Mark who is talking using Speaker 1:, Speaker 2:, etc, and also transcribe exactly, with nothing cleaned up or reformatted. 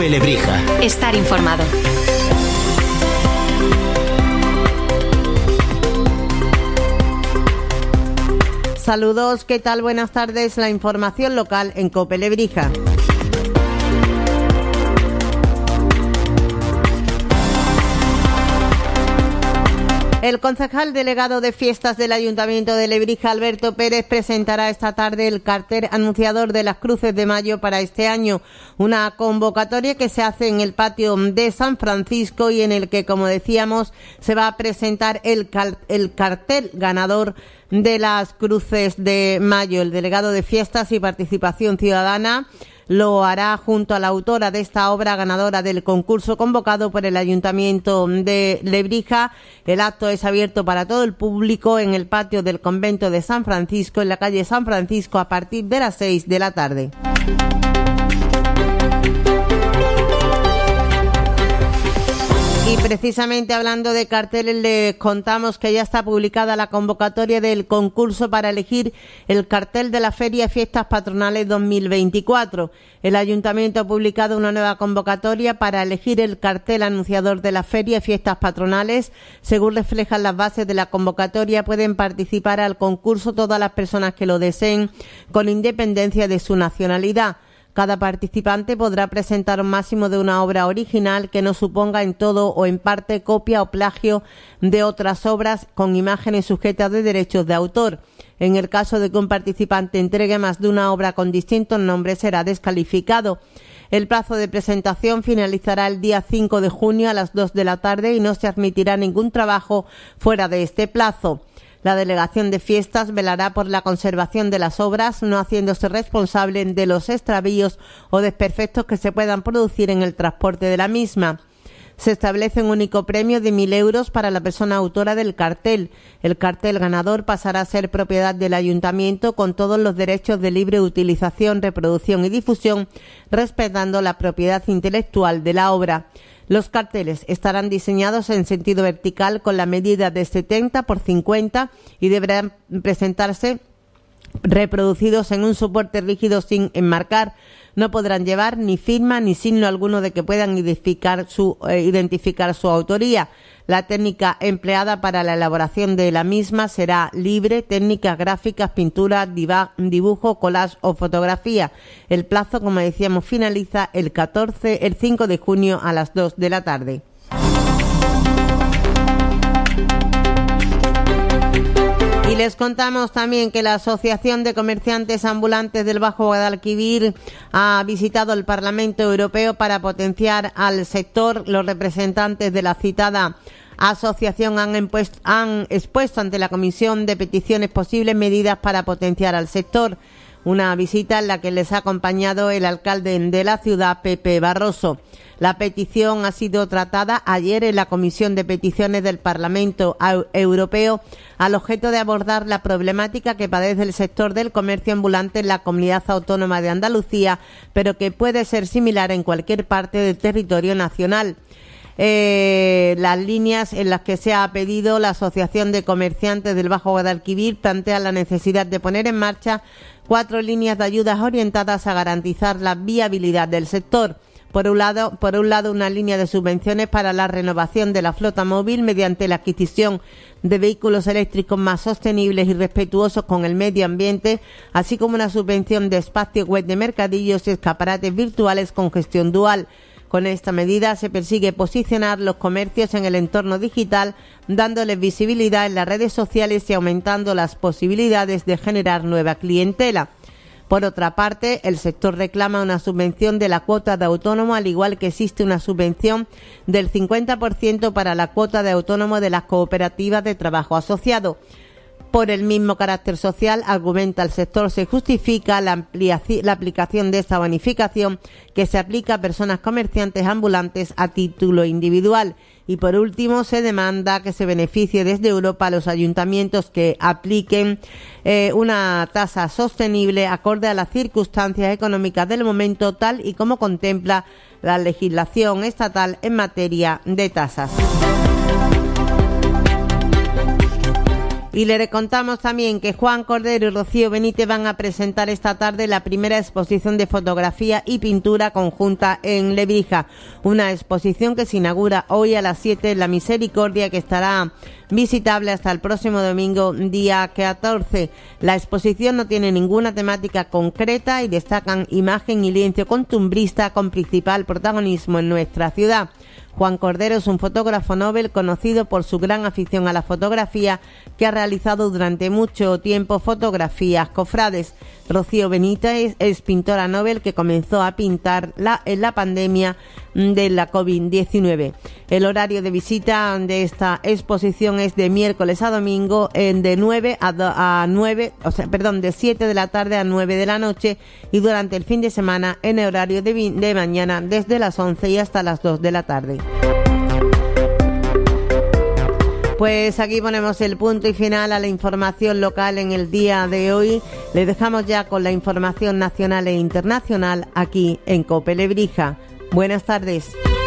Speaker 1: COPE Lebrija.
Speaker 2: Estar informado.
Speaker 3: Saludos, ¿qué tal? Buenas tardes. La información local en COPE Lebrija. El concejal delegado de fiestas del Ayuntamiento de Lebrija, Alberto Pérez, presentará esta tarde el cartel anunciador de las Cruces de Mayo para este año, una convocatoria que se hace en el patio de San Francisco y en el que, como decíamos, se va a presentar el, cal- el cartel ganador de las Cruces de Mayo. El delegado de Fiestas y Participación Ciudadana lo hará junto a la autora de esta obra ganadora del concurso convocado por el Ayuntamiento de Lebrija. El acto es abierto para todo el público en el patio del convento de San Francisco, en la calle San Francisco, a partir de las seis de la tarde. Y precisamente hablando de carteles, les contamos que ya está publicada la convocatoria del concurso para elegir el cartel de la Feria de Fiestas Patronales dos mil veinticuatro. El Ayuntamiento ha publicado una nueva convocatoria para elegir el cartel anunciador de la Feria de Fiestas Patronales. Según reflejan las bases de la convocatoria, pueden participar al concurso todas las personas que lo deseen, con independencia de su nacionalidad. Cada participante podrá presentar un máximo de una obra original que no suponga en todo o en parte copia o plagio de otras obras con imágenes sujetas de derechos de autor. En el caso de que un participante entregue más de una obra con distintos nombres, será descalificado. El plazo de presentación finalizará el día cinco de junio a las dos de la tarde y no se admitirá ningún trabajo fuera de este plazo. La Delegación de Fiestas velará por la conservación de las obras, no haciéndose responsable de los extravíos o desperfectos que se puedan producir en el transporte de la misma. Se establece un único premio de mil euros para la persona autora del cartel. El cartel ganador pasará a ser propiedad del Ayuntamiento con todos los derechos de libre utilización, reproducción y difusión, respetando la propiedad intelectual de la obra. Los carteles estarán diseñados en sentido vertical con la medida de setenta por cincuenta y deberán presentarse reproducidos en un soporte rígido sin enmarcar. No podrán llevar ni firma ni signo alguno de que puedan identificar su, eh, identificar su autoría. La técnica empleada para la elaboración de la misma será libre, técnicas gráficas, pintura, dibujo, collage o fotografía. El plazo, como decíamos, finaliza el catorce, el cinco de junio a las dos de la tarde. Y les contamos también que la Asociación de Comerciantes Ambulantes del Bajo Guadalquivir ha visitado el Parlamento Europeo para potenciar al sector. Los representantes de la citada asociación han, impuesto, han expuesto ante la Comisión de Peticiones posibles medidas para potenciar al sector. Una visita en la que les ha acompañado el alcalde de la ciudad, Pepe Barroso. La petición ha sido tratada ayer en la Comisión de Peticiones del Parlamento Europeo al objeto de abordar la problemática que padece el sector del comercio ambulante en la Comunidad Autónoma de Andalucía, pero que puede ser similar en cualquier parte del territorio nacional. Eh, las líneas en las que se ha pedido la Asociación de Comerciantes del Bajo Guadalquivir plantea la necesidad de poner en marcha cuatro líneas de ayudas orientadas a garantizar la viabilidad del sector. Por un lado, por un lado, una línea de subvenciones para la renovación de la flota móvil mediante la adquisición de vehículos eléctricos más sostenibles y respetuosos con el medio ambiente, así como una subvención de espacio web de mercadillos y escaparates virtuales con gestión dual. Con esta medida se persigue posicionar los comercios en el entorno digital, dándoles visibilidad en las redes sociales y aumentando las posibilidades de generar nueva clientela. Por otra parte, el sector reclama una subvención de la cuota de autónomo, al igual que existe una subvención del cincuenta por ciento para la cuota de autónomo de las cooperativas de trabajo asociado. Por el mismo carácter social, argumenta el sector, se justifica la, ampliación, la aplicación de esta bonificación que se aplica a personas comerciantes ambulantes a título individual. Y por último, se demanda que se beneficie desde Europa a los ayuntamientos que apliquen eh, una tasa sostenible acorde a las circunstancias económicas del momento, tal y como contempla la legislación estatal en materia de tasas. Y le contamos también que Juan Cordero y Rocío Benítez van a presentar esta tarde la primera exposición de fotografía y pintura conjunta en Lebrija. Una exposición que se inaugura hoy a las siete en la Misericordia, que estará visitable hasta el próximo domingo, día catorce. La exposición no tiene ninguna temática concreta y destacan imagen y lienzo costumbrista con principal protagonismo en nuestra ciudad. Juan Cordero es un fotógrafo novel conocido por su gran afición a la fotografía, que ha realizado durante mucho tiempo fotografías cofrades. Rocío Benítez es pintora novel que comenzó a pintar la, en la pandemia de la COVID diecinueve. El horario de visita de esta exposición es de miércoles a domingo en de nueve a nueve, o sea, perdón, de siete de la tarde a nueve de la noche, y durante el fin de semana en el horario de, de mañana desde las once y hasta las dos de la tarde. Pues aquí ponemos el punto y final a la información local en el día de hoy. Le dejamos ya con la información nacional e internacional aquí en COPE Lebrija. Buenas tardes.